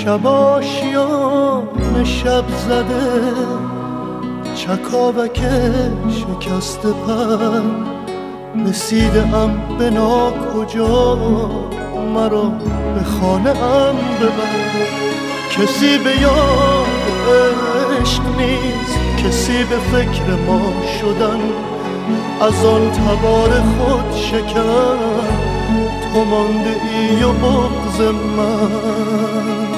شب آشیان شب زده چکاوک شکست پر رسیدم به ناکجا مرا به خانه ام ببر. کسی به یاد عشق نیست، کسی به فکر ما شدن، از آن تبار خود شکن تو مانده ای و بغض من.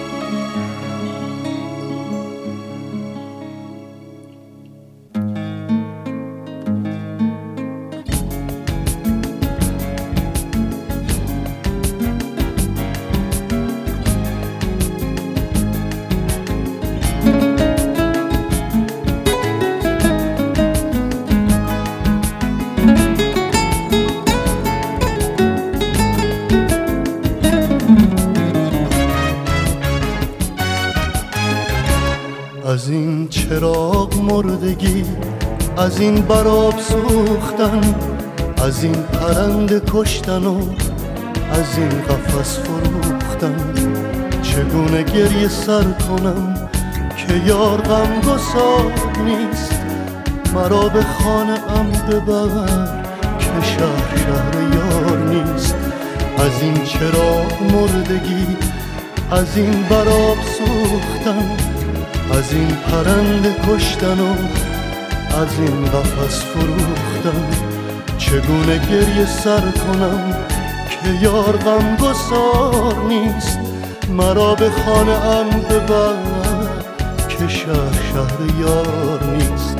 از این چراغ مردگی، از این براب سوختن، از این پرنده کشتن و از این قفس فروختن، چگونه گریه سر کنم که یار غمگسار نیست، مرا به خانه ام ببر که شهر یار نیست. از این چراغ مردگی، از این براب سوختن، از این پرنده کشتن و از این قفس فروختن، چگونه گریه سر کنم که یار غمگسار نیست، مرا به خانه ام ببر که شهر یار نیست.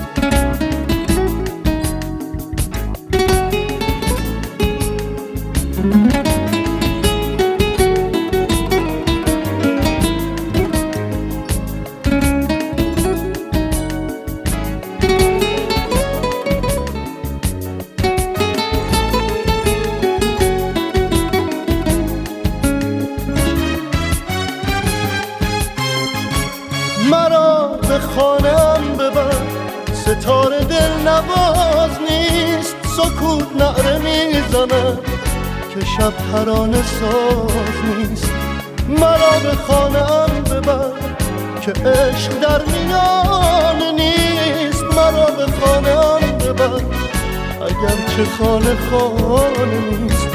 مرا به خانه‌ام ببر، ستاره دل نواز نیست، سکوت نعره میزند که شب ترانه ساز نیست. مرا به خانه‌ام ببر که عشق در میان نیست، مرا به خانه‌ام ببر اگرچه خانه نیست.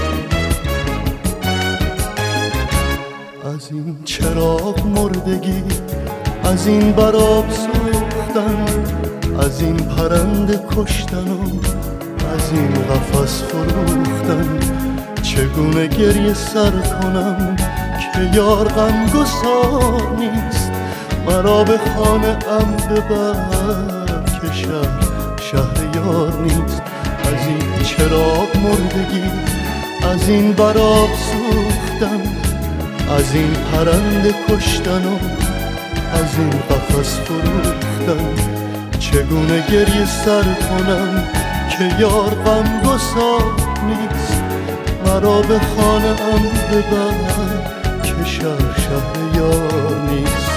از این چراغ مردگی، از این براب سوختن، از این پرنده کشتن و از این قفس فروختن، چگونه گریه سر کنم که یار غمگسار نیست، مرا به خانه ام ببر که شهر یار نیست. از این چراغ مردگی، از این براب سوختن، از این پرنده کشتن و از این قفس فروختن، چگونه گریه سر کنم که یار غمگسار نیست، مرا به خانه ام ببر که شهر یار نیست.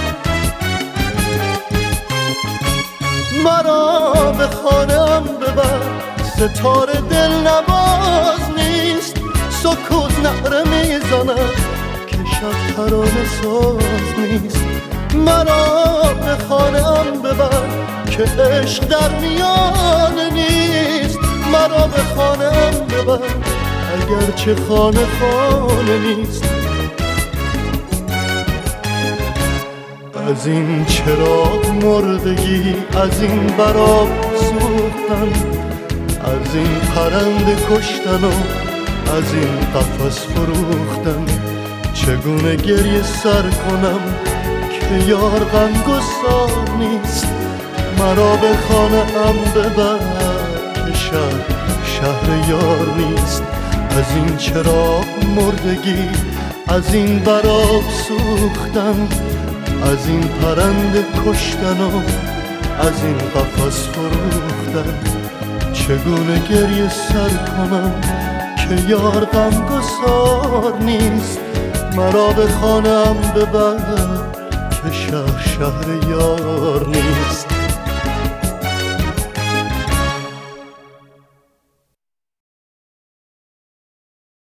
مرا به خانه ام ببر، ستاره دل نواز نیست، سکوت نعره میزند که شب ترانه ساز نیست. مرا به خانه ام ببر که عشق در میان نیست، مرا به خانه ام ببر اگرچه خانه نیست. از این چراغ مردگی، از این براب سوختن، از این پرنده کشتن و از این قفس فروختن، چگونه گریه سر کنم که یار غمگسار نیست، مرا به خانه ام ببر که شهر یار نیست. از این چراغ مردگی، از این براب سوختن، از این پرنده کشتن و از این قفس فروختن، چگونه گریه سر کنم که یار غمگسار نیست، مرا به خانه ام ببر که شهر یار نیست.